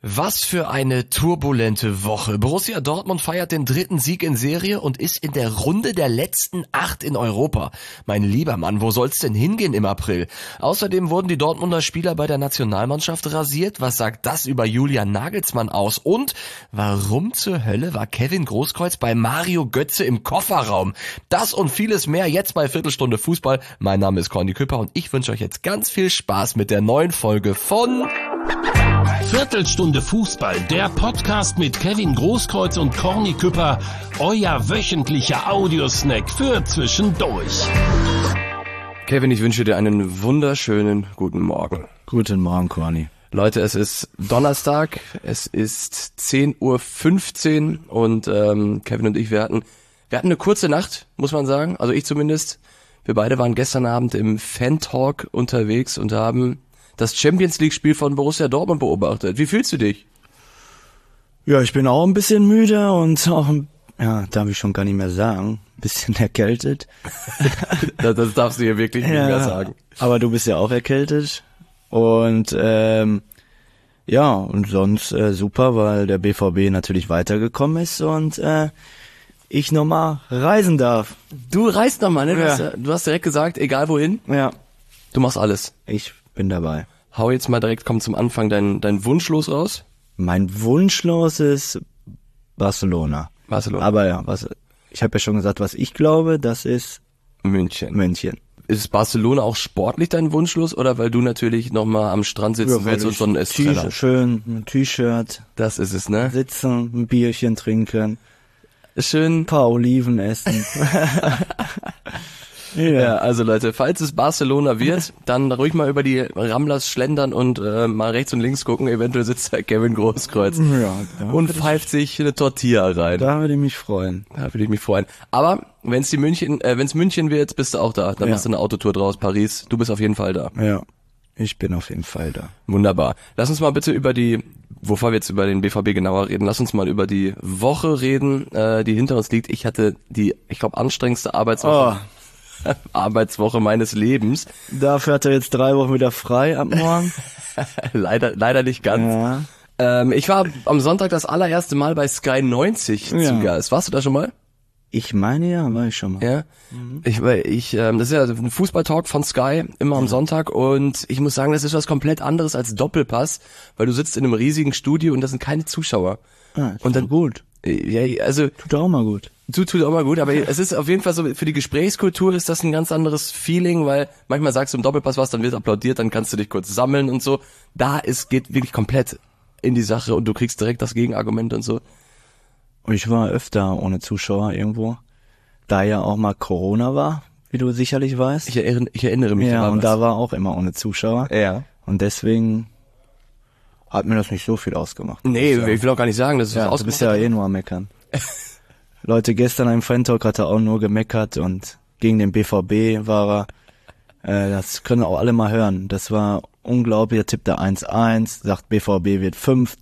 Was für eine turbulente Woche. Borussia Dortmund feiert den 3. Sieg in Serie und ist in der Runde der letzten 8 in Europa. Mein lieber Mann, wo soll's denn hingehen im April? Außerdem wurden die Dortmunder Spieler bei der Nationalmannschaft rasiert. Was sagt das über Julian Nagelsmann aus? Und warum zur Hölle war Kevin Großkreuz bei Mario Götze im Kofferraum? Das und vieles mehr jetzt bei Viertelstunde Fußball. Mein Name ist Corny Küpper und ich wünsche euch jetzt ganz viel Spaß mit der neuen Folge von Viertelstunde Fußball, der Podcast mit Kevin Großkreuz und Corny Küpper, euer wöchentlicher Audiosnack für zwischendurch. Kevin, ich wünsche dir einen wunderschönen guten Morgen. Guten Morgen, Corny. Leute, es ist Donnerstag, es ist 10:15 Uhr und Kevin und ich, wir hatten eine kurze Nacht, muss man sagen, also ich zumindest. Wir beide waren gestern Abend im Fan-Talk unterwegs und haben das Champions-League-Spiel von Borussia Dortmund beobachtet. Wie fühlst du dich? Ja, ich bin auch ein bisschen müde und auch, darf ich schon gar nicht mehr sagen, ein bisschen erkältet. Das darfst du hier wirklich nicht mehr sagen. Aber du bist ja auch erkältet und und sonst super, weil der BVB natürlich weitergekommen ist und ich nochmal reisen darf. Du reist nochmal, ne? Ja. Du hast direkt gesagt, egal wohin. Ja. Du machst alles. Ich bin dabei. Hau jetzt mal direkt, komm zum Anfang dein Wunschlos raus. Mein Wunschlos ist Barcelona. Aber ja, ich habe ja schon gesagt, was ich glaube, das ist München. Ist Barcelona auch sportlich dein Wunschlos oder weil du natürlich nochmal am Strand sitzen willst und so ein Estrella? Schön, ein T-Shirt. Das ist es, ne? Sitzen, ein Bierchen trinken. Schön. Ein paar Oliven essen. Ja, also Leute, falls es Barcelona wird, dann ruhig mal über die Ramblers schlendern und mal rechts und links gucken. Eventuell sitzt da Kevin Großkreuz und pfeift sich eine Tortilla rein. Da würde ich mich freuen. Aber wenn's München wird, bist du auch da. Dann machst du eine Autotour draus, Paris. Du bist auf jeden Fall da. Ja, ich bin auf jeden Fall da. Wunderbar. Lass uns mal bitte bevor wir jetzt über den BVB genauer reden, lass uns mal über die Woche reden, die hinter uns liegt. Ich hatte anstrengendste Arbeitswoche meines Lebens. Dafür hat er jetzt 3 Wochen wieder frei ab morgen. leider nicht ganz. Ja. Ich war am Sonntag das allererste Mal bei Sky 90 zu Gast. Warst du da schon mal? Ich meine ja, war ich schon mal. Ja. Das ist ja ein Fußballtalk von Sky, immer am Sonntag und ich muss sagen, das ist was komplett anderes als Doppelpass, weil du sitzt in einem riesigen Studio und da sind keine Zuschauer. Und dann gut. Ja, also tut auch mal gut. Tut auch mal gut, aber es ist auf jeden Fall so, für die Gesprächskultur ist das ein ganz anderes Feeling, weil manchmal sagst du im Doppelpass was, dann wird applaudiert, dann kannst du dich kurz sammeln und so. Geht wirklich komplett in die Sache und du kriegst direkt das Gegenargument und so. Ich war öfter ohne Zuschauer irgendwo, da ja auch mal Corona war, wie du sicherlich weißt. Ich erinnere mich. Ja, und da war auch immer ohne Zuschauer. Ja. Und deswegen hat mir das nicht so viel ausgemacht. Nee, ich will auch gar nicht sagen, dass es ausgemacht hat. Du bist ja eh nur am Meckern. Leute, gestern im Fan-Talk hat er auch nur gemeckert und gegen den BVB war er. Das können auch alle mal hören. Das war unglaublich. Er tippte 1-1, sagt BVB wird 5.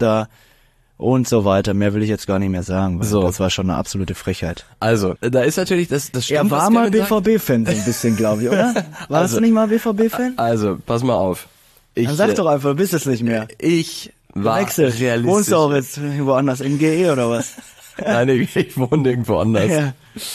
und so weiter. Mehr will ich jetzt gar nicht mehr sagen, weil das war schon eine absolute Frechheit. Also, da ist natürlich, das stimmt. Er war mal BVB-Fan so ein bisschen, glaube ich, oder? Warst du nicht mal BVB-Fan? Also, pass mal auf. Dann sag doch einfach, du bist es nicht mehr. Ich war realistisch. Wohnst du auch jetzt woanders, in GE oder was? Nein, ich wohne irgendwo anders. Ja.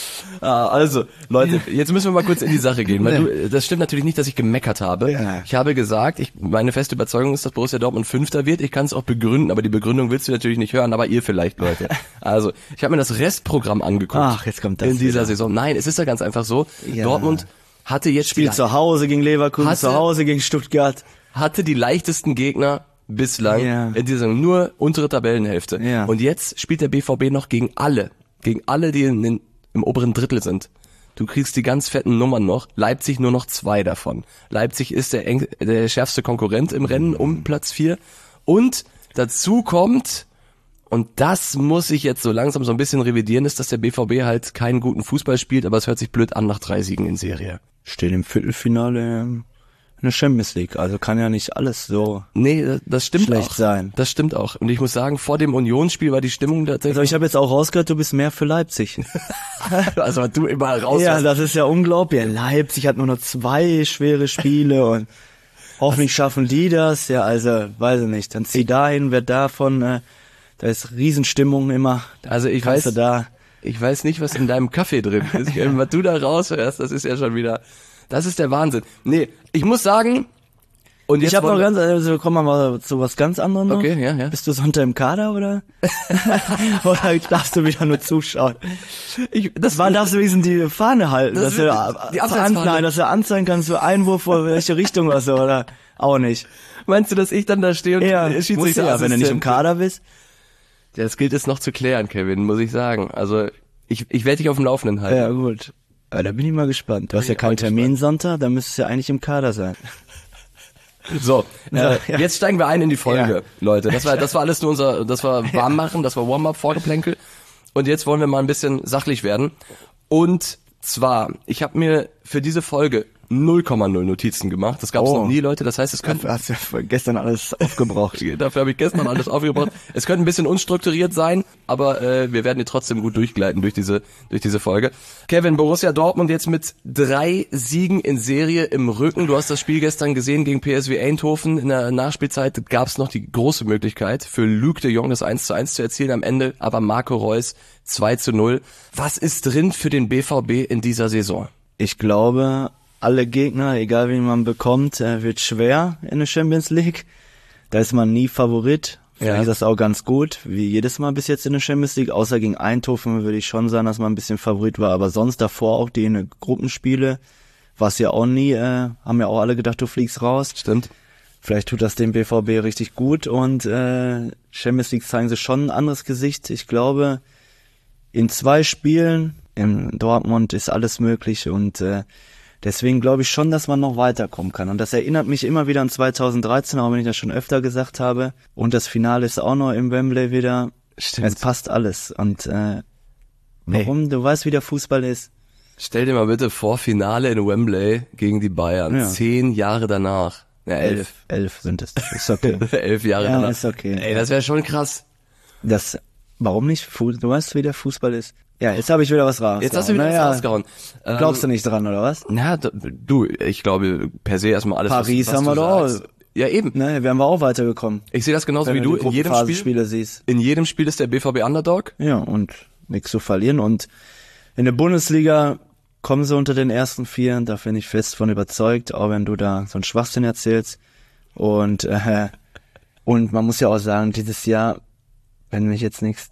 Also, Leute, jetzt müssen wir mal kurz in die Sache gehen, weil das stimmt natürlich nicht, dass ich gemeckert habe. Ja. Ich habe gesagt, meine feste Überzeugung ist, dass Borussia Dortmund 5. wird. Ich kann es auch begründen, aber die Begründung willst du natürlich nicht hören, aber ihr vielleicht, Leute. Also, ich habe mir das Restprogramm angeguckt. Ach, jetzt kommt das in dieser Saison. Nein, es ist ja ganz einfach so. Ja. Dortmund hatte jetzt Spielt zu Hause gegen Leverkusen, zu Hause gegen Stuttgart. Hatte die leichtesten Gegner bislang in dieser nur untere Tabellenhälfte. Ja. Und jetzt spielt der BVB noch gegen alle, die im oberen Drittel sind. Du kriegst die ganz fetten Nummern noch. Leipzig nur noch 2 davon. Leipzig ist der schärfste Konkurrent im Rennen um Platz 4. Und dazu kommt, und das muss ich jetzt so langsam so ein bisschen revidieren, ist, dass der BVB halt keinen guten Fußball spielt, aber es hört sich blöd an nach 3 Siegen in Serie. Steht im Viertelfinale eine Champions League, also kann ja nicht alles so das stimmt schlecht auch. sein. Das stimmt auch. Und ich muss sagen, vor dem Unionsspiel war die Stimmung tatsächlich... Also ich habe jetzt auch rausgehört, du bist mehr für Leipzig. Also du immer raus... Ja, das ist ja unglaublich. Leipzig hat nur noch 2 schwere Spiele und Hoffentlich schaffen die das. Ja, also, weiß ich nicht. Dann zieh dahin, wer davon, da ist Riesenstimmung immer. Also ich weiß nicht, was in deinem Kaffee drin ist. Was du da raushörst, das ist ja schon wieder, das ist der Wahnsinn. Nee, ich muss sagen, und jetzt ich habe noch kommen wir mal zu was ganz anderem noch. Okay, ja. Bist du Sonntag im Kader, oder? Oder darfst du wieder nur zuschauen? Darfst du wenigstens die Fahne halten, dass du anzeigen kannst für Einwurf oder welche Richtung oder so, oder auch nicht? Meinst du, dass ich dann da stehe und Schiedsrichter, wenn du nicht im Kader bist? Ja, das gilt es noch zu klären, Kevin, muss ich sagen. Also, ich werde dich auf dem Laufenden halten. Ja, gut. Aber da bin ich mal gespannt. Du hast ja keinen Termin Sonntag, dann müsstest du ja eigentlich im Kader sein. So, jetzt steigen wir ein in die Folge, Leute. Das war alles nur das war Warmmachen, das war Warm-up, Vorgeplänkel. Und jetzt wollen wir mal ein bisschen sachlich werden. Und zwar, ich habe mir für diese Folge 0,0 Notizen gemacht. Das gab es noch nie, Leute. Das heißt, es könnte... Dafür hast du ja gestern alles aufgebraucht. Dafür habe ich gestern alles aufgebraucht. Es könnte ein bisschen unstrukturiert sein, aber wir werden hier trotzdem gut durchgleiten durch diese Folge. Kevin, Borussia Dortmund jetzt mit 3 Siegen in Serie im Rücken. Du hast das Spiel gestern gesehen gegen PSV Eindhoven. In der Nachspielzeit gab es noch die große Möglichkeit für Luc de Jong das 1:1 zu erzielen. Am Ende aber Marco Reus 2:0. Was ist drin für den BVB in dieser Saison? Ich glaube, alle Gegner, egal wen man bekommt, wird schwer in der Champions League. Da ist man nie Favorit. Vielleicht ist das auch ganz gut, wie jedes Mal bis jetzt in der Champions League. Außer gegen Eindhoven würde ich schon sagen, dass man ein bisschen Favorit war. Aber sonst davor auch die Gruppenspiele, was ja auch nie, haben ja auch alle gedacht, du fliegst raus. Stimmt. Vielleicht tut das dem BVB richtig gut und Champions League zeigen sie schon ein anderes Gesicht. Ich glaube, in 2 Spielen in Dortmund ist alles möglich und deswegen glaube ich schon, dass man noch weiterkommen kann. Und das erinnert mich immer wieder an 2013, auch wenn ich das schon öfter gesagt habe. Und das Finale ist auch noch im Wembley wieder. Stimmt. Es passt alles. Und warum? Du weißt, wie der Fußball ist. Stell dir mal bitte vor, Finale in Wembley gegen die Bayern. Ja. 10 Jahre danach. Ja, 11. 11 sind es. Ist okay. 11 Jahre danach. Ist okay. Ey, das wäre schon krass. Warum nicht? Du weißt, wie der Fußball ist. Ja, jetzt habe ich wieder was raus. Jetzt hast du wieder was rausgehauen. Glaubst du nicht dran, oder was? Na, ich glaube per se erstmal alles, Paris was haben wir doch auch. Ja, eben. Ne, wären wir auch weitergekommen. Ich sehe das genauso wie du. In jedem Spiel ist der BVB Underdog. Ja, und nichts zu verlieren. Und in der Bundesliga kommen sie unter den ersten 4. Da bin ich fest von überzeugt, auch wenn du da so einen Schwachsinn erzählst. Und man muss ja auch sagen, dieses Jahr, wenn ich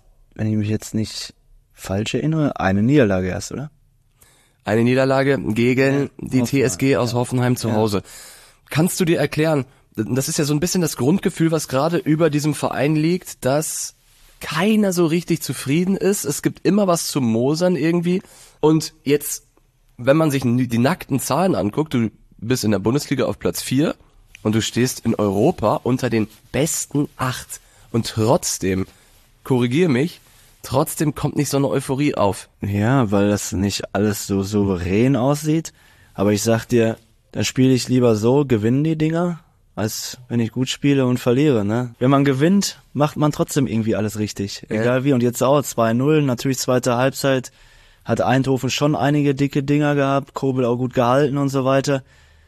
mich jetzt nicht falsch erinnere, eine Niederlage erst, oder? Eine Niederlage gegen die TSG aus Hoffenheim zu Hause. Kannst du dir erklären, das ist ja so ein bisschen das Grundgefühl, was gerade über diesem Verein liegt, dass keiner so richtig zufrieden ist. Es gibt immer was zu mosern irgendwie. Und jetzt, wenn man sich die nackten Zahlen anguckt, du bist in der Bundesliga auf Platz 4 und du stehst in Europa unter den besten 8. Und trotzdem, korrigier mich, trotzdem kommt nicht so eine Euphorie auf. Ja, weil das nicht alles so souverän aussieht. Aber ich sag dir, da spiele ich lieber so, gewinnen die Dinger, als wenn ich gut spiele und verliere, ne? Wenn man gewinnt, macht man trotzdem irgendwie alles richtig. Egal wie. Und jetzt auch 2:0, natürlich zweite Halbzeit, hat Eindhoven schon einige dicke Dinger gehabt, Kobel auch gut gehalten und so weiter.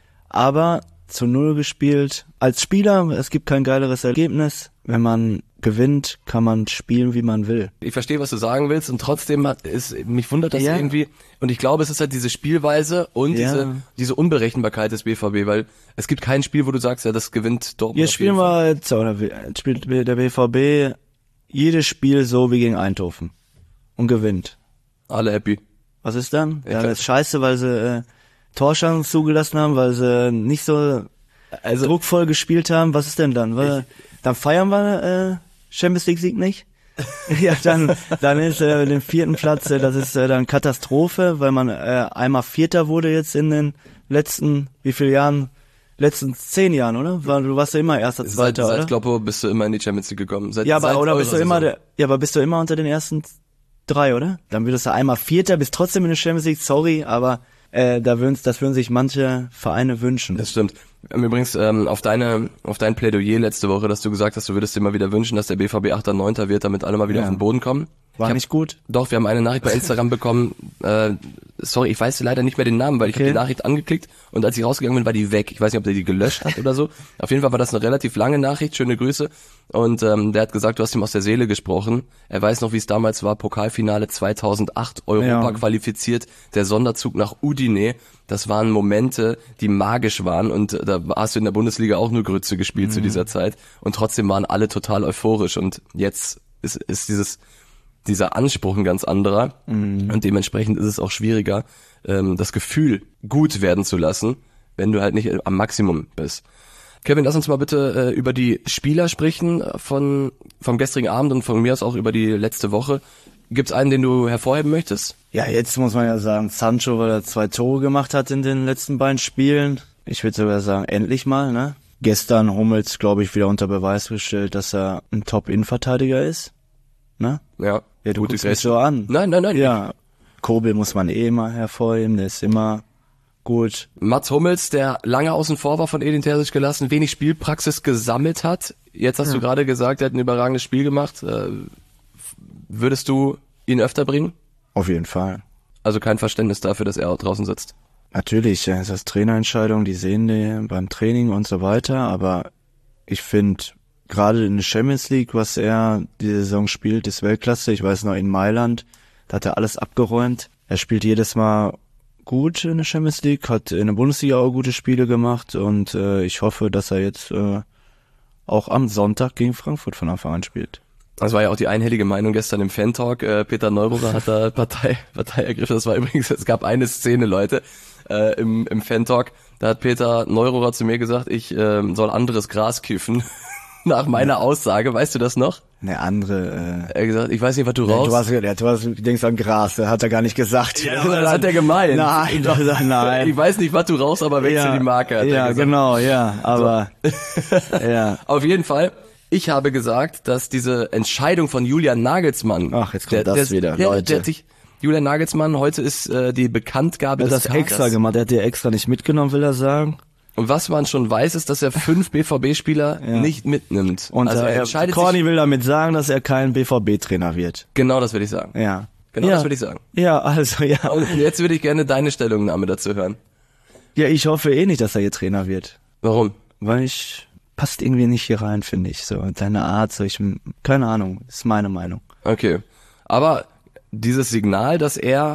Aber zu 0 gespielt. Als Spieler, es gibt kein geileres Ergebnis. Wenn man gewinnt, kann man spielen, wie man will. Ich verstehe, was du sagen willst, und trotzdem mich wundert das irgendwie. Und ich glaube, es ist halt diese Spielweise und diese Unberechenbarkeit des BVB, weil es gibt kein Spiel, wo du sagst, ja, das gewinnt Dortmund. Jetzt spielen wir jetzt, oder spielt der BVB jedes Spiel so wie gegen Eindhoven und gewinnt. Alle happy. Was ist dann? Ja, das ist scheiße, weil sie Torchancen zugelassen haben, weil sie nicht so druckvoll gespielt haben. Was ist denn dann? Dann feiern wir Champions League Sieg nicht? Ja, dann ist den 4. Platz, das ist dann Katastrophe, weil man einmal Vierter wurde jetzt in den letzten, wie viele Jahren? Letzten 10 Jahren, oder? Du warst ja immer Erster, Zweiter, oder? Seit Kloppo bist du immer in die Champions League gekommen. Aber bist du immer unter den ersten 3, oder? Dann würdest du einmal Vierter, bist trotzdem in der Champions League, sorry, aber das würden sich manche Vereine wünschen. Das stimmt. Übrigens auf dein Plädoyer letzte Woche, dass du gesagt hast, du würdest dir mal wieder wünschen, dass der BVB 8., 9. wird, damit alle mal wieder auf den Boden kommen. War nicht gut? Doch, wir haben eine Nachricht bei Instagram bekommen. Sorry, ich weiß leider nicht mehr den Namen, weil ich habe die Nachricht angeklickt und als ich rausgegangen bin, war die weg. Ich weiß nicht, ob der die gelöscht hat oder so. Auf jeden Fall war das eine relativ lange Nachricht, schöne Grüße. Und der hat gesagt, du hast ihm aus der Seele gesprochen. Er weiß noch, wie es damals war, Pokalfinale 2008, Europa qualifiziert, der Sonderzug nach Udine. Das waren Momente, die magisch waren und da hast du in der Bundesliga auch nur Grütze gespielt zu dieser Zeit. Und trotzdem waren alle total euphorisch und jetzt ist dieser Anspruch ein ganz anderer und dementsprechend ist es auch schwieriger, das Gefühl gut werden zu lassen, wenn du halt nicht am Maximum bist. Kevin, lass uns mal bitte über die Spieler sprechen vom gestrigen Abend und von mir aus auch über die letzte Woche. Gibt's einen, den du hervorheben möchtest? Ja, jetzt muss man ja sagen, Sancho, weil er 2 Tore gemacht hat in den letzten beiden Spielen. Ich würde sogar sagen, endlich mal, ne? Gestern Hummels, glaube ich, wieder unter Beweis gestellt, dass er ein Top-Innenverteidiger ist. Ne? Ja. Ja, du guckst mich so an. Nein. Ja, Kobel muss man immer hervorheben, der ist immer gut. Mats Hummels, der lange außen vor war, von Edin Terzic gelassen, wenig Spielpraxis gesammelt hat. Jetzt hast du gerade gesagt, er hat ein überragendes Spiel gemacht. Würdest du ihn öfter bringen? Auf jeden Fall. Also kein Verständnis dafür, dass er auch draußen sitzt? Natürlich, ja, ist das Trainerentscheidung, die sehen die beim Training und so weiter, aber ich finde, gerade in der Champions League, was er die Saison spielt, ist Weltklasse. Ich weiß noch, in Mailand, da hat er alles abgeräumt. Er spielt jedes Mal gut in der Champions League, hat in der Bundesliga auch gute Spiele gemacht und ich hoffe, dass er jetzt auch am Sonntag gegen Frankfurt von Anfang an spielt. Das war ja auch die einhellige Meinung gestern im Fan-Talk. Peter Neururer hat da Partei ergriffen. Das war übrigens, es gab eine Szene, Leute, im Fan-Talk. Da hat Peter Neururer zu mir gesagt, ich soll anderes Gras kiffen. Nach meiner Aussage, weißt du das noch? Eine andere. Er hat gesagt, ich weiß nicht, was du rauchst. Du denkst an Gras, das hat er gar nicht gesagt. Ja, das hat er gemeint. Nein. Ich weiß nicht, was du rauchst, aber wechsel die Marke. Hat er gesagt. Genau, ja, aber so. Ja. Auf jeden Fall. Ich habe gesagt, dass diese Entscheidung von Julian Nagelsmann. Ach, jetzt kommt das wieder, Leute. Julian Nagelsmann, heute ist die Bekanntgabe des Tages. Er hat das extra gemacht, er hat die extra nicht mitgenommen, will er sagen. Und was man schon weiß, ist, dass er 5 BVB-Spieler nicht mitnimmt. Und also er entscheidet Corny will damit sagen, dass er kein BVB-Trainer wird. Genau, das will ich sagen. Ja. Genau, das will ich sagen. Ja, also, ja. Und jetzt würde ich gerne deine Stellungnahme dazu hören. Ja, ich hoffe nicht, dass er hier Trainer wird. Warum? Weil passt irgendwie nicht hier rein, finde ich. So, seine Art, keine Ahnung, ist meine Meinung. Okay. Aber dieses Signal, dass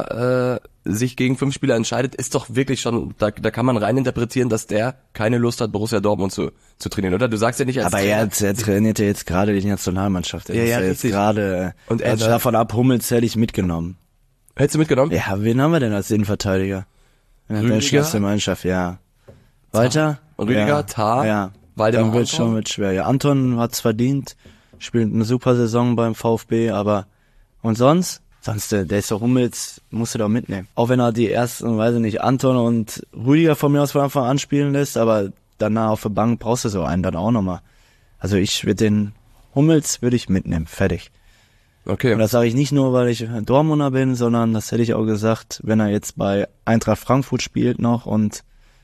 er sich gegen 5 Spieler entscheidet, ist doch wirklich schon, da kann man rein interpretieren, dass der keine Lust hat, Borussia Dortmund zu trainieren, oder? Du sagst ja nicht als Aber er trainiert ja jetzt gerade die Nationalmannschaft. Er ist jetzt gerade, und also davon ab, Hummels hätte ich mitgenommen. Hättest du mitgenommen? Ja, wen haben wir denn als Innenverteidiger? In der ersten Mannschaft, ja. Weiter? Und Rüdiger, Tah, ja. Waldemar Dann wird schon mit schwer. Ja, Anton hat's verdient, spielt eine super Saison beim VfB, aber und sonst, der ist doch Hummels, musst du doch mitnehmen. Auch wenn er die ersten, weiß ich nicht, Anton und Rüdiger von mir aus von Anfang an spielen lässt, aber danach auf der Bank brauchst du so einen dann auch nochmal. Also den Hummels würde ich mitnehmen, fertig. Okay. Und das sage ich nicht nur, weil ich Dortmunder bin, sondern das hätte ich auch gesagt, wenn er jetzt bei Eintracht Frankfurt spielt noch und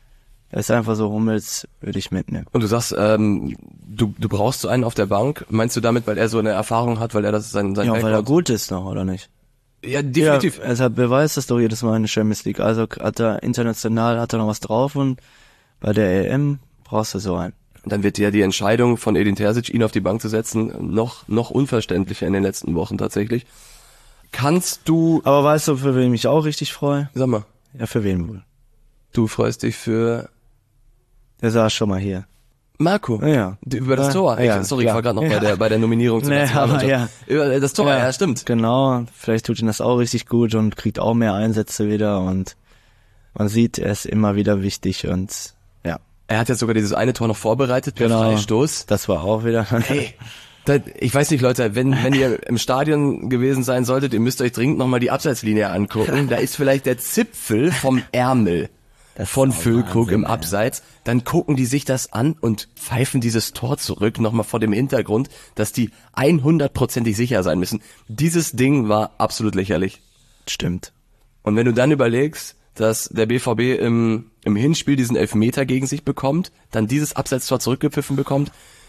er ist einfach so, Hummels würde ich mitnehmen. Und du sagst, du brauchst so einen auf der Bank. Meinst du damit, weil er so eine Erfahrung hat, weil er das sein ja, weil er gut ist noch, oder nicht? Ja, definitiv. Ja, er beweist das doch jedes Mal in der Champions League. Also international hat er noch was drauf und bei der EM brauchst du so einen. Dann wird ja die Entscheidung von Edin Terzic, ihn auf die Bank zu setzen, noch unverständlicher in den letzten Wochen tatsächlich. Kannst du... Aber weißt du, für wen ich mich auch richtig freue? Sag mal. Ja, für wen wohl? Du freust dich für... Der saß schon mal hier. Marco? Ja. Über das Tor? Ja, ich war gerade noch bei der Nominierung zur Nationalmannschaft. Ja. Über das Tor, ja, stimmt. Genau, vielleicht tut ihn das auch richtig gut und kriegt auch mehr Einsätze wieder und man sieht, er ist immer wieder wichtig und ja. Er hat jetzt sogar dieses eine Tor noch vorbereitet per Freistoß. Das war auch wieder... Hey. Ich weiß nicht, Leute, wenn ihr im Stadion gewesen sein solltet, ihr müsst euch dringend nochmal die Abseitslinie angucken. Da ist vielleicht der Zipfel vom Ärmel von Füllkrug im Abseits. Dann gucken die sich das an und pfeifen dieses Tor zurück, nochmal vor dem Hintergrund, dass die 100%ig sicher sein müssen. Dieses Ding war absolut lächerlich. Stimmt. Und wenn du dann überlegst, dass der BVB im Hinspiel diesen Elfmeter gegen sich bekommt, dann dieses Abseitstor zurückgepfiffen bekommt,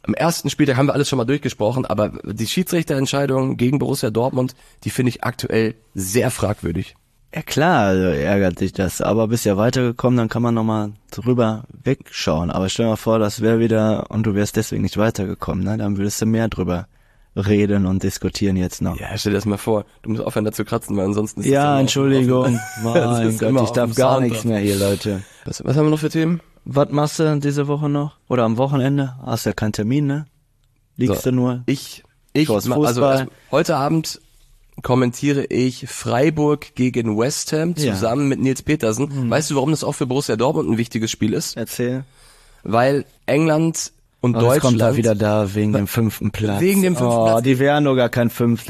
am ersten Spieltag haben wir alles schon mal durchgesprochen, aber die Schiedsrichterentscheidung gegen Borussia Dortmund, die finde ich aktuell sehr fragwürdig. Ja klar, also ärgert dich das, aber bist ja weitergekommen, dann kann man nochmal drüber wegschauen. Aber stell dir mal vor, das wäre wieder, und du wärst deswegen nicht weitergekommen, ne? Dann würdest du mehr drüber reden und diskutieren jetzt noch. Ja, stell dir das mal vor, du musst aufhören, da zu kratzen, weil ansonsten ist Ja, das Entschuldigung, mein ist immer Gott, ich auf darf dem gar Sound nichts drauf. mehr hier, Leute. Was haben wir noch für Themen? Was machst du diese Woche noch? Oder am Wochenende? Hast ja keinen Termin, ne? Liegst So, du nur? Ich Schaust also Fußball. heute Abend kommentiere ich Freiburg gegen West Ham zusammen mit Nils Petersen. Weißt du, warum das auch für Borussia Dortmund ein wichtiges Spiel ist? Erzähl. Weil England und Oh, jetzt kommt Deutschland er wieder da wegen dem 5. Platz. Wegen dem 5. Platz. Die wären nur gar kein 5.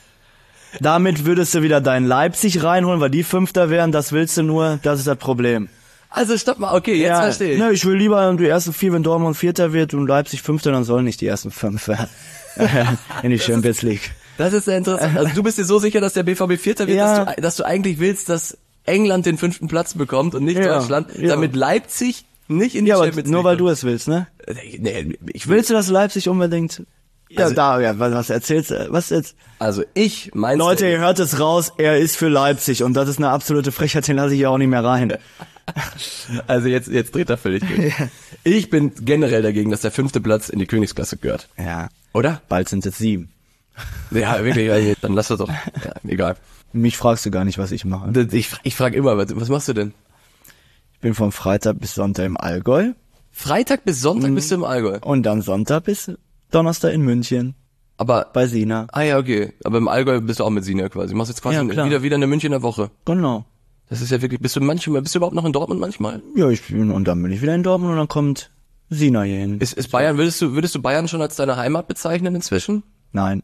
Damit würdest du wieder deinen Leipzig reinholen, weil die 5. wären, das willst du nur, das ist das Problem. Also stopp mal, okay, jetzt verstehe ich. Ne, ich will lieber die ersten 4, wenn Dortmund 4. wird und Leipzig 5., dann sollen nicht die ersten 5 in die Champions League. Das ist sehr interessant. Also du bist dir so sicher, dass der BVB Vierter wird, Ja. dass du eigentlich willst, dass England den 5. Platz bekommt und nicht Ja, Deutschland, ja. damit Leipzig nicht in die Ja, aber Champions League nur weil kommt. du es willst, ne? Nee, ich will. Willst du, dass Leipzig unbedingt... Ja, Also- was erzählst du? Was jetzt? Also ich mein's. Leute, ihr hört es raus, er ist für Leipzig und das ist eine absolute Frechheit, den lasse ich ja auch nicht mehr rein. Also jetzt dreht er völlig durch. Ich bin generell dagegen, dass der 5. Platz in die Königsklasse gehört. Ja, Oder? bald sind es 7. Ja, wirklich, also, dann lass das doch. Ja, egal. Mich fragst du gar nicht, was ich mache. Ich frage immer, was machst du denn? Ich bin von Freitag bis Sonntag im Allgäu Freitag bis Sonntag bist du im Allgäu. und dann Sonntag bis Donnerstag in München Aber, bei Sina. ja, okay. Aber im Allgäu bist du auch mit Sina quasi. Du machst jetzt quasi Ja, klar. wieder eine Münchner Woche. Genau. Das ist ja wirklich, bist du überhaupt noch in Dortmund manchmal? Ja, und dann bin ich wieder in Dortmund und dann kommt Sina hier hin. Ist Bayern, würdest du Bayern schon als deine Heimat bezeichnen inzwischen? Nein.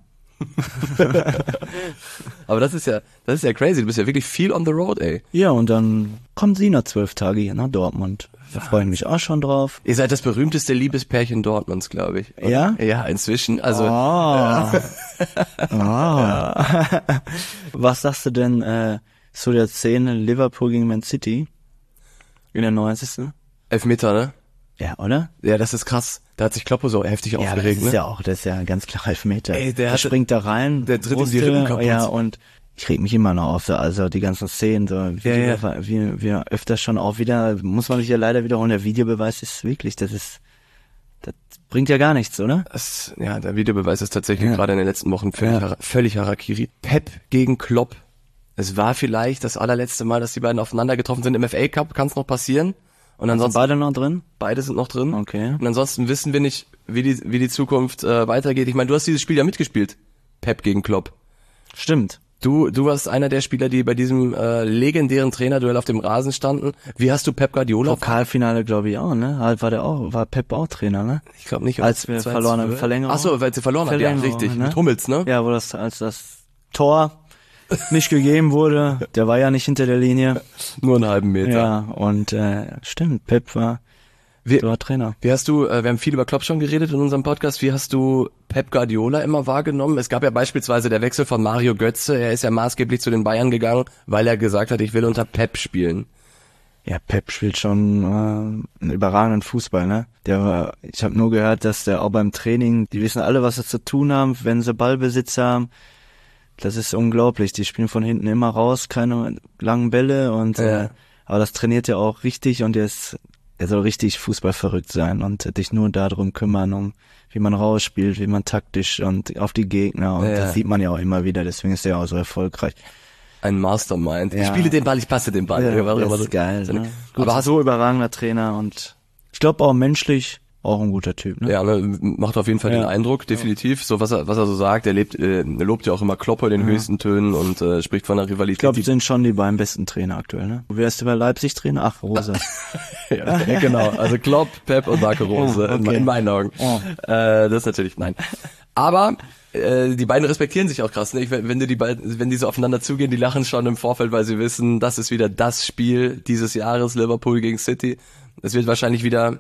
Aber das ist ja crazy. Du bist ja wirklich viel on the road, ey. Ja, und dann kommt Sina 12 Tage hier nach Dortmund. Da freue ich mich auch schon drauf. Ihr seid das berühmteste Liebespärchen Dortmunds, glaube ich. Oder? Ja? Ja, inzwischen. Also, Was sagst du denn zu der Szene Liverpool gegen Man City in der 90. Elfmeter, ne? Ja, oder? Ja, das ist krass. Da hat sich Kloppo so heftig Ja, das aufgeregt, ist ne? ja das ist ja ein ganz klarer Elfmeter. Ey, der er hatte- springt da rein, der tritt ihm die Brust, Rippen kaputt. Ja, und ich reg mich immer noch auf, also die ganzen Szenen, so, wie wir öfters schon auch wieder, muss man sich ja leider wiederholen, der Videobeweis ist wirklich, das bringt ja gar nichts, oder? Der Videobeweis ist tatsächlich Ja. gerade in den letzten Wochen völlig Harakiri. Pep gegen Klopp. Es war vielleicht das allerletzte Mal, dass die beiden aufeinander getroffen sind. Im FA Cup kann es noch passieren. Und Sind ansonsten, beide noch drin? beide sind noch drin. Okay. Und ansonsten wissen wir nicht, wie die Zukunft weitergeht. Ich meine, du hast dieses Spiel ja mitgespielt. Pep gegen Klopp. Stimmt. Du warst einer der Spieler, die bei diesem legendären Trainerduell auf dem Rasen standen. Wie hast du Pep Guardiola? Pokalfinale, glaube ich, auch, ne? War Pep auch Trainer, ne? Ich glaube nicht. Als wir verloren haben, Verlängerung. Ach so, weil sie verloren haben. Ja, Verlängerung, richtig. ne? Mit Hummels, ne? Ja, als das Tor nicht gegeben wurde, der war ja nicht hinter der Linie. Nur einen halben Meter. Ja, und stimmt, Pep war Trainer. Wie hast du, wir haben viel über Klopp schon geredet in unserem Podcast, wie hast du Pep Guardiola immer wahrgenommen? Es gab ja beispielsweise der Wechsel von Mario Götze, er ist ja maßgeblich zu den Bayern gegangen, weil er gesagt hat, ich will unter Pep spielen. Ja, Pep spielt schon einen überragenden Fußball, ne? Ich habe nur gehört, dass der auch beim Training, die wissen alle, was sie zu tun haben, wenn sie Ballbesitz haben. Das ist unglaublich. Die spielen von hinten immer raus, keine langen Bälle und aber das trainiert er auch richtig und er soll richtig fußballverrückt sein und dich nur darum kümmern, wie man rausspielt, wie man taktisch und auf die Gegner und das sieht man ja auch immer wieder, deswegen ist er auch so erfolgreich. Ein Mastermind. Ja. Ich spiele den Ball, ich passe den Ball. Ja, War immer das so- ist geil. so- Ne? Aber hast so überragender Trainer und ich glaube auch menschlich auch ein guter Typ. Ne? ja, ne, macht auf jeden Fall den Eindruck, definitiv. So was er so sagt, er lobt ja auch immer Klopp in den höchsten Tönen und spricht von einer Rivalität. Ich glaube, sind schon die beiden besten Trainer aktuell. Ne? Wer ist der bei Leipzig Trainer? Ach, Rose. ja, genau. Also Klopp, Pep und Marco Rose in meinen Augen. Das ist natürlich nein. Aber die beiden respektieren sich auch krass. Ne? Wenn die so aufeinander zugehen, die lachen schon im Vorfeld, weil sie wissen, das ist wieder das Spiel dieses Jahres, Liverpool gegen City. Es wird wahrscheinlich wieder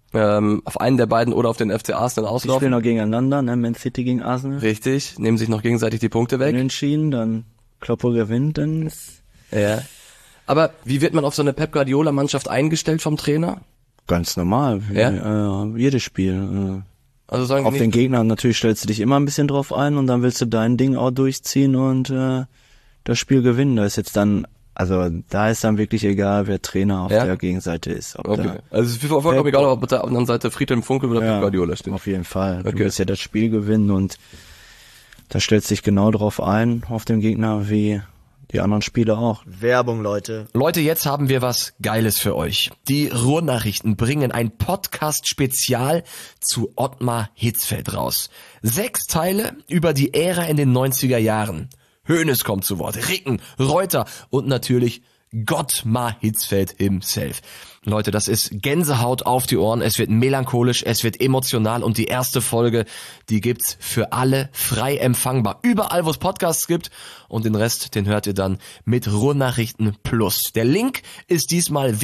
auf einen der beiden oder auf den FC Arsenal Die auslaufen. spielen noch gegeneinander, ne? Man City gegen Arsenal. Richtig, nehmen sich noch gegenseitig die Punkte weg. Unentschieden, dann Kloppo gewinnt, dann ist Ja. Aber wie wird man auf so eine Pep Guardiola Mannschaft eingestellt vom Trainer? ganz normal. Ja? Jedes Spiel. Also sagen Auf den Gegner natürlich stellst du dich immer ein bisschen drauf ein und dann willst du dein Ding auch durchziehen und das Spiel gewinnen. Da ist jetzt dann, also da ist dann wirklich egal, wer Trainer auf der Gegenseite ist. Okay. Also es ist vollkommen egal, ob auf der anderen Seite Friedhelm Funkel oder Pep Guardiola steht. Auf jeden Fall. Okay. Du willst ja das Spiel gewinnen und da stellst du dich genau drauf ein, auf den Gegner, wie die anderen Spiele auch. Werbung, Leute. Leute, jetzt haben wir was Geiles für euch. Die Ruhrnachrichten bringen ein Podcast-Spezial zu Ottmar Hitzfeld raus. 6 Teile über die Ära in den 90er Jahren. Hoeneß kommt zu Wort, Ricken, Reuter und natürlich Gottmar Hitzfeld himself. Leute, das ist Gänsehaut auf die Ohren, es wird melancholisch, es wird emotional und die erste Folge, die gibt's für alle frei empfangbar. Überall, wo es Podcasts gibt und den Rest, den hört ihr dann mit Ruhrnachrichten Plus. Der Link ist diesmal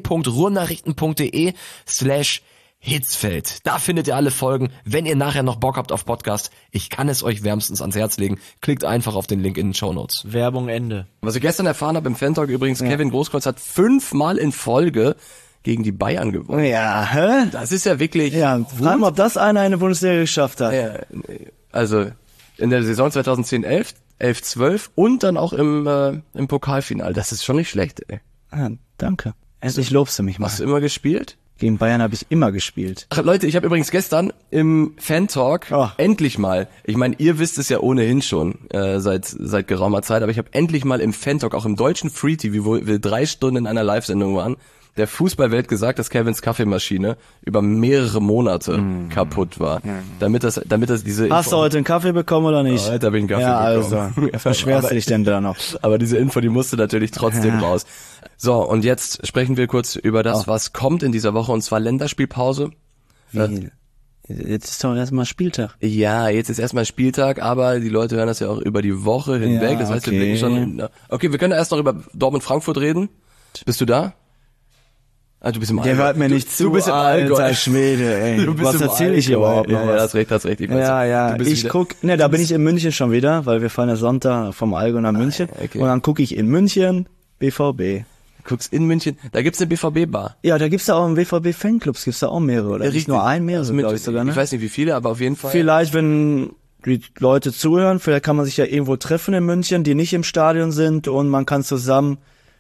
www.ruhrnachrichten.de/Hitzfeld. Da findet ihr alle Folgen. Wenn ihr nachher noch Bock habt auf Podcast, ich kann es euch wärmstens ans Herz legen. Klickt einfach auf den Link in den Shownotes. Werbung Ende. Was ich gestern erfahren habe im Fan-Talk übrigens, Kevin Großkreuz hat 5-mal in Folge gegen die Bayern gewonnen. Ja, hä? Das ist ja wirklich Frag mal, ob das einer in der Bundesliga geschafft hat. Ja, also in der Saison 2010-11, 11-12 und dann auch im Pokalfinale. Das ist schon nicht schlecht, ey. Ah, danke. Endlich lobst du mich mal. Hast du immer gespielt? Gegen Bayern habe ich immer gespielt. Ach, Leute, ich habe übrigens gestern im Fan-Talk endlich mal, ich meine, ihr wisst es ja ohnehin schon seit geraumer Zeit, aber ich habe endlich mal im Fan-Talk, auch im deutschen Free-TV, wo wir 3 Stunden in einer Live-Sendung waren, der Fußballwelt gesagt, dass Kevins Kaffeemaschine über mehrere Monate kaputt war. Damit das diese Hast du heute einen Kaffee bekommen oder nicht? Heute habe ich einen Kaffee bekommen. Also, was beschwerst du dich denn da noch? Aber diese Info, die musste natürlich trotzdem raus. So, und jetzt sprechen wir kurz über das, was kommt in dieser Woche, und zwar Länderspielpause. Wie? Jetzt ist doch erstmal Spieltag. Ja, jetzt ist erstmal Spieltag, aber die Leute hören das ja auch über die Woche hinweg. Das heißt, wir blicken schon. Okay, wir können erst noch über Dortmund-Frankfurt reden. Bist du da? Ah, du bist im Allgäu. Der hört mir nicht zu, du bist im Allgäu. alter Schwede, ey. Du bist Was im erzähle ich überhaupt noch? Ja, hast recht. Ich weiß Ja. Ich guck, da bin ich in München schon wieder, weil wir fahren ja Sonntag vom Allgäu nach München. Okay. Und dann gucke ich in München BVB. Guckst in München, da gibt's eine BVB-Bar. Ja, da gibt's da auch im BVB-Fanclubs, gibt's da auch mehrere, oder? Nicht nur ein, mehrere, glaube ich sogar, ne? Ich weiß nicht wie viele, aber auf jeden Fall. Vielleicht, wenn die Leute zuhören, vielleicht kann man sich ja irgendwo treffen in München, die nicht im Stadion sind, und man kann zusammen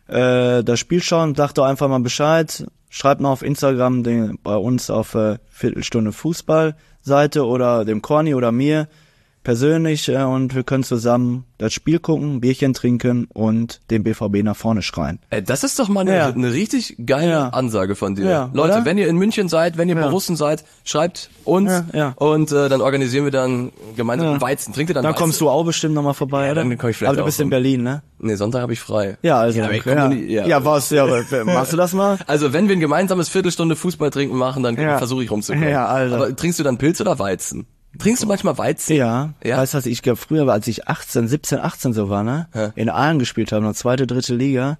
das Spiel schauen. Sagt doch einfach mal Bescheid. Schreibt mal auf Instagram bei uns auf Viertelstunde Fußball-Seite oder dem Corny oder mir persönlich, und wir können zusammen das Spiel gucken, Bierchen trinken und den BVB nach vorne schreien. Das ist doch mal eine richtig geile Ansage von dir. Ja, Leute, oder? wenn ihr in München seid, wenn ihr Borussen seid, schreibt uns und dann organisieren wir dann gemeinsam Weizen. Trinkt ihr dann Dann Weizen? kommst du auch bestimmt nochmal vorbei, oder? dann komm ich vielleicht Aber du auch bist in rum. Berlin, ne? Nee, Sonntag habe ich frei. Ja, also aber ich komme nie- machst du das mal? Also wenn wir ein gemeinsames Viertelstunde Fußball trinken machen, dann Ja. versuche ich rumzukommen. Ja, Alter. Aber trinkst du dann Pilz oder Weizen? Trinkst du manchmal Weizen? Ja. Ja? Weißt du, ich glaube früher, als ich 17, 18 so war, ne? In Aalen gespielt habe, noch 2., 3. Liga.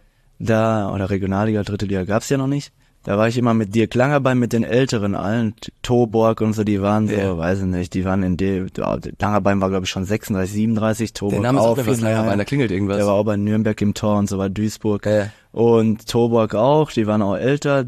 Da, oder Regionalliga, 3. Liga gab's ja noch nicht. Da war ich immer mit Dirk Langerbein, mit den Älteren allen, Toborg und so, die waren so, weiß ich nicht, die waren Langerbein war glaube ich schon 36, 37, Toborg Der Name auch. sagt mir was, Langerbein, da klingelt irgendwas. Der war auch bei Nürnberg im Tor und so, bei Duisburg. Ja. Und Toborg auch, die waren auch älter.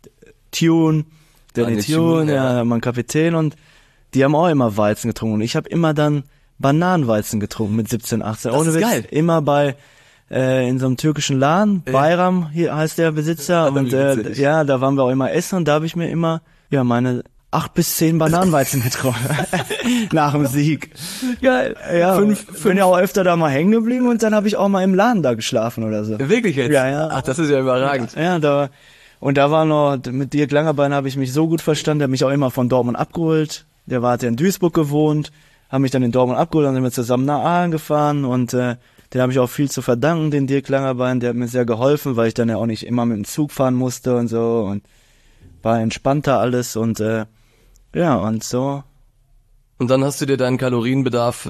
Tune, Danny Tune, ja, mein Kapitän, und die haben auch immer Weizen getrunken. Und ich habe immer dann Bananenweizen getrunken mit 17, 18. Das Ohne ist Witz. geil. Immer bei in so einem türkischen Laden, Bayram hier heißt der Besitzer, und witzig. da waren wir auch immer essen, und da habe ich mir immer meine 8 bis 10 Bananenweizen getrunken nach dem Sieg. Geil. Ja, bin ja auch öfter da mal hängen geblieben, und dann habe ich auch mal im Laden da geschlafen oder so. Wirklich jetzt? Ja. Ach, das ist ja überragend. Ja, da war noch, mit Dirk Langerbein habe ich mich so gut verstanden, der hat mich auch immer von Dortmund abgeholt. Hat ja in Duisburg gewohnt, haben mich dann in Dortmund abgeholt, dann sind wir zusammen nach Aalen gefahren, und den habe ich auch viel zu verdanken, den Dirk Langerbein, der hat mir sehr geholfen, weil ich dann ja auch nicht immer mit dem Zug fahren musste und so, und war entspannter alles, und und so. Und dann hast du dir deinen Kalorienbedarf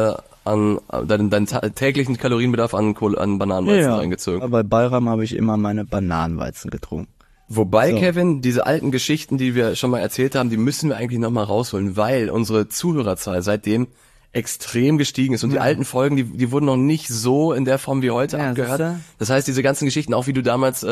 deinen täglichen Kalorienbedarf an Bananenweizen reingezogen. Aber bei Bayram habe ich immer meine Bananenweizen getrunken. Wobei, Kevin, diese alten Geschichten, die wir schon mal erzählt haben, die müssen wir eigentlich nochmal rausholen, weil unsere Zuhörerzahl seitdem extrem gestiegen ist. Und die alten Folgen, die wurden noch nicht so in der Form wie heute abgehört. siehste? Das heißt, diese ganzen Geschichten, auch wie du damals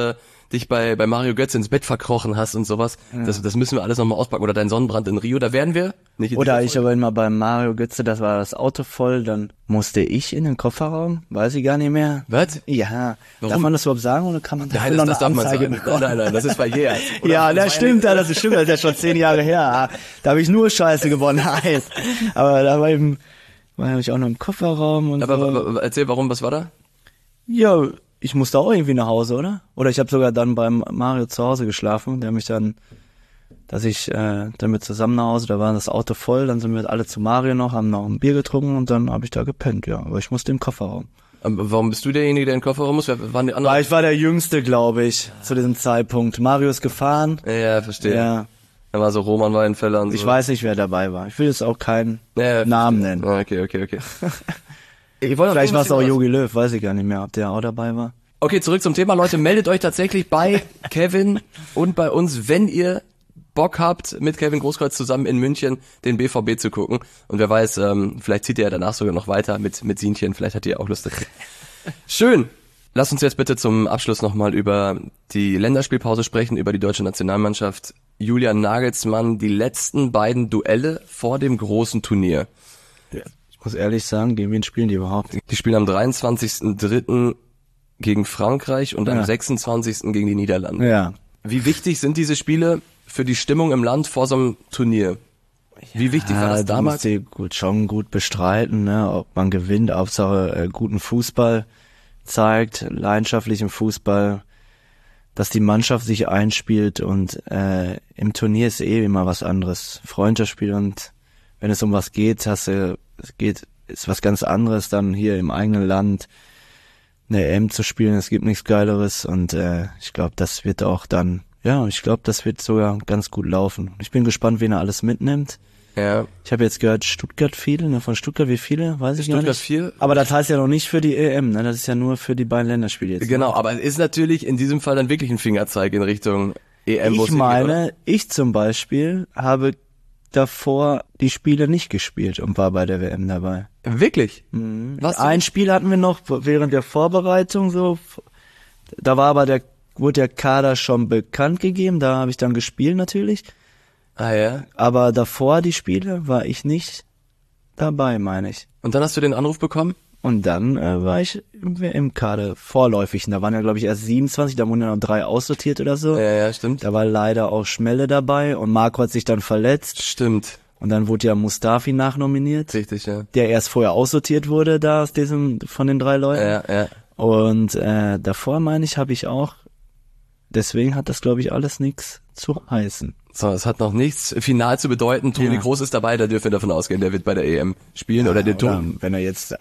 dich bei Mario Götze ins Bett verkrochen hast und sowas. Ja. Das müssen wir alles nochmal auspacken. Oder dein Sonnenbrand in Rio, da werden wir nicht. Oder ich aber immer bei Mario Götze, das war das Auto voll, dann musste ich in den Kofferraum, weiß ich gar nicht mehr. Was? Ja. Warum? Darf man das überhaupt sagen oder kann man Nein, das darf man sagen. Nein, das ist verjährt. Ja, das stimmt, das ist ja schon 10 Jahre her. Da habe ich nur Scheiße gewonnen. Nein. Aber da war ich auch noch im Kofferraum und aber so. Erzähl, warum, was war da? Ja, ich musste auch irgendwie nach Hause, oder? Oder ich habe sogar dann beim Mario zu Hause geschlafen, der mich dann, dass ich dann mit zusammen nach Hause, da war das Auto voll, dann sind wir alle zu Mario noch, haben noch ein Bier getrunken und dann habe ich da gepennt, ja. Aber ich musste im Kofferraum. Warum bist du derjenige, der in den Kofferraum muss? Waren die anderen? Ich war der Jüngste, glaube ich, zu diesem Zeitpunkt. Mario ist gefahren. Ja, verstehe. Ja. Da war so Roman Weidenfeller und so. Ich weiß nicht, wer dabei war. Ich will jetzt auch keinen Namen nennen. Okay. Vielleicht war es auch Jogi Löw, weiß ich gar nicht mehr, ob der auch dabei war. Okay, zurück zum Thema. Leute, meldet euch tatsächlich bei Kevin und bei uns, wenn ihr Bock habt, mit Kevin Großkreuz zusammen in München den BVB zu gucken. Und wer weiß, vielleicht zieht ihr ja danach sogar noch weiter mit Sienchen. Vielleicht hat ihr auch Lust. Schön. Lasst uns jetzt bitte zum Abschluss nochmal über die Länderspielpause sprechen, über die deutsche Nationalmannschaft. Julian Nagelsmann, die letzten beiden Duelle vor dem großen Turnier. Ja. Ich muss ehrlich sagen, gegen wen spielen die überhaupt? Die spielen am 23.03. gegen Frankreich und am 26. gegen die Niederlande. Ja. Wie wichtig sind diese Spiele für die Stimmung im Land vor so einem Turnier? Wie wichtig war das damals? Die schon gut bestreiten, ne? Ob man gewinnt, Hauptsache guten Fußball zeigt, leidenschaftlichen Fußball, dass die Mannschaft sich einspielt und im Turnier ist immer was anderes. Freundschaftsspiel und wenn es um was geht, ist was ganz anderes dann hier im eigenen Land eine EM zu spielen. Es gibt nichts Geileres und ich glaube, das wird auch dann, das wird sogar ganz gut laufen. Ich bin gespannt, wen er alles mitnimmt. Ja. Ich habe jetzt gehört, Stuttgart viele, ne? Von Stuttgart wie viele? Weiß ich gar nicht. Stuttgart 4. Aber das heißt ja noch nicht für die EM, ne? Das ist ja nur für die beiden Länderspiele jetzt. Genau, aber es ist natürlich in diesem Fall dann wirklich ein Fingerzeig in Richtung EM. Ich meine, ich zum Beispiel habe davor die Spiele nicht gespielt und war bei der WM dabei. Wirklich? Mhm. Ein Spiel hatten wir noch während der Vorbereitung so. Da war aber wurde der Kader schon bekannt gegeben, da habe ich dann gespielt natürlich. Ah ja. Aber davor die Spiele war ich nicht dabei, meine ich. Und dann hast du den Anruf bekommen? Und dann war ich im Kader vorläufig. Und da waren ja, glaube ich, erst 27, da wurden ja noch 3 aussortiert oder so. Ja, stimmt. Da war leider auch Schmelle dabei und Marco hat sich dann verletzt. Stimmt. Und dann wurde ja Mustafi nachnominiert. Richtig, ja. Der erst vorher aussortiert wurde da von den 3 Leuten. Ja. Und davor, meine ich, habe ich auch. Deswegen hat das, glaube ich, alles nichts zu heißen. So, es hat noch nichts final zu bedeuten. Toni Kroos ist dabei, da dürfen wir davon ausgehen, der wird bei der EM spielen. Oder wenn er jetzt...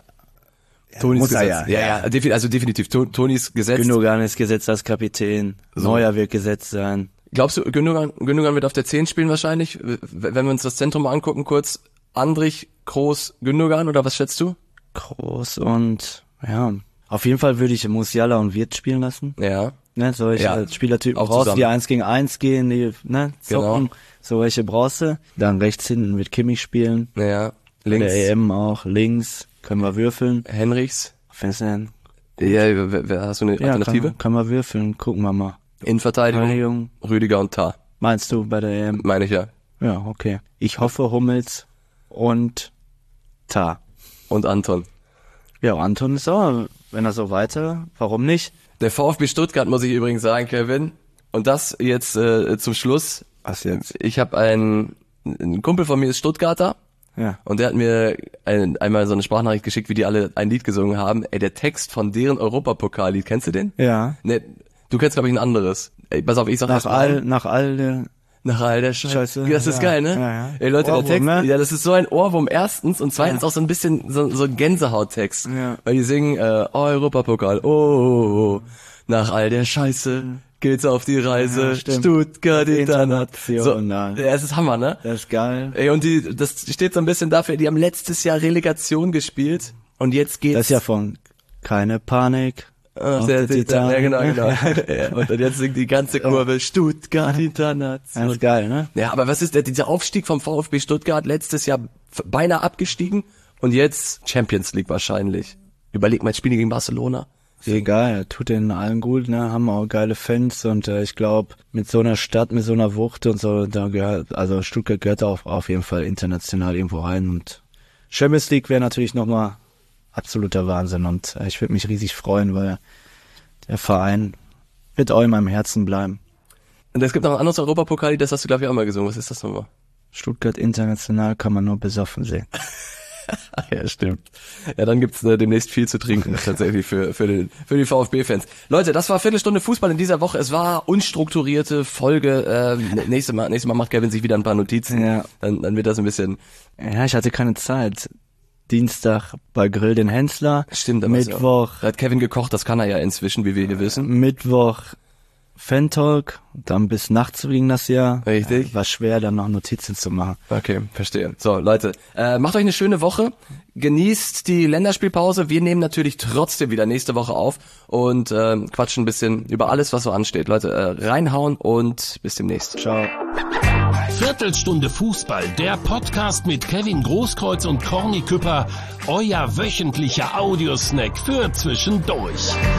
Tonis Gesetz. Ja, also definitiv. Tonis Gesetz. Gündogan ist gesetzt als Kapitän. So. Neuer wird gesetzt sein. Glaubst du, Gündogan wird auf der 10 spielen wahrscheinlich? Wenn wir uns das Zentrum mal angucken, kurz. Andrich, Kroos, Gündogan, oder was schätzt du? Kroos und, auf jeden Fall würde ich Musiala und Wirtz spielen lassen. Ja. Ne, solche Spielertypen auch brauchst, zusammen. die 1 gegen 1 gehen, die, zocken. Genau. Solche brauchst du. Dann rechts hinten wird Kimmich spielen. Ja. Links. Der EM auch. Links. Können wir würfeln. Henrichs. Fenstern. Ja, hast du eine Alternative? Kann man würfeln. Gucken wir mal. Innenverteidigung. Rüdiger und Tah. Meinst du bei der EM? Meine ich ja. Ja, okay. Ich hoffe Hummels und Tah. Und Anton. Ja, Anton ist auch, wenn er so weiter, warum nicht? Der VfB Stuttgart, muss ich übrigens sagen, Kevin. Und das jetzt zum Schluss. Was jetzt? Ich habe ein Kumpel von mir ist Stuttgarter. Ja. Und der hat mir einmal so eine Sprachnachricht geschickt, wie die alle ein Lied gesungen haben. Ey, der Text von deren Europapokallied, kennst du den? Ja. Ne, du kennst, glaube ich, ein anderes. Ey, pass auf, ich sag nach all der Scheiße. Das ist geil, ne? Ja. Ey, Leute, Ohrwurm, der Text, ne? ja, das ist so ein Ohrwurm erstens und zweitens auch so ein bisschen so ein Gänsehauttext. Ja. Weil die singen, Europapokal, oh, nach all der Scheiße geht's auf die Reise, Stuttgart International. So, ja, es ist Hammer, ne? Das ist geil. Ey, und das steht so ein bisschen dafür, die haben letztes Jahr Relegation gespielt und jetzt geht's. Das ist ja von keine Panik. Ja, genau. Ja, und dann jetzt singt die ganze Kurve Stuttgart International. Das ist geil, ne? Ja, aber was ist dieser Aufstieg vom VfB Stuttgart letztes Jahr beinahe abgestiegen und jetzt Champions League wahrscheinlich. Überleg mal, jetzt spielen die gegen Barcelona. Egal, tut denen allen gut, ne? Haben auch geile Fans und ich glaube, mit so einer Stadt, mit so einer Wucht und so, da gehört, also Stuttgart gehört auch auf jeden Fall international irgendwo rein und Champions League wäre natürlich nochmal absoluter Wahnsinn und ich würde mich riesig freuen, weil der Verein wird auch in meinem Herzen bleiben. Und es gibt noch ein anderes Europapokal, das hast du, glaube ich, auch mal gesungen. Was ist das nochmal? Stuttgart international kann man nur besoffen sehen. Ja, stimmt. Ja, dann gibt's demnächst viel zu trinken, tatsächlich für die VfB-Fans. Leute, das war Viertelstunde Fußball in dieser Woche. Es war unstrukturierte Folge. Nächstes Mal macht Kevin sich wieder ein paar Notizen. Ja. Dann wird das ein bisschen... Ja, ich hatte keine Zeit. Dienstag bei Grill den Hensler. Stimmt, aber Mittwoch. Da hat Kevin gekocht, das kann er ja inzwischen, wie wir hier wissen. Mittwoch Fan-Talk, dann bis nachts ging das ja. Richtig. War schwer, dann noch Notizen zu machen. Okay, verstehe. So, Leute, macht euch eine schöne Woche, genießt die Länderspielpause. Wir nehmen natürlich trotzdem wieder nächste Woche auf und quatschen ein bisschen über alles, was so ansteht. Leute, reinhauen und bis demnächst. Ciao. Viertelstunde Fußball, der Podcast mit Kevin Großkreuz und Corny Küpper, euer wöchentlicher Audiosnack für zwischendurch.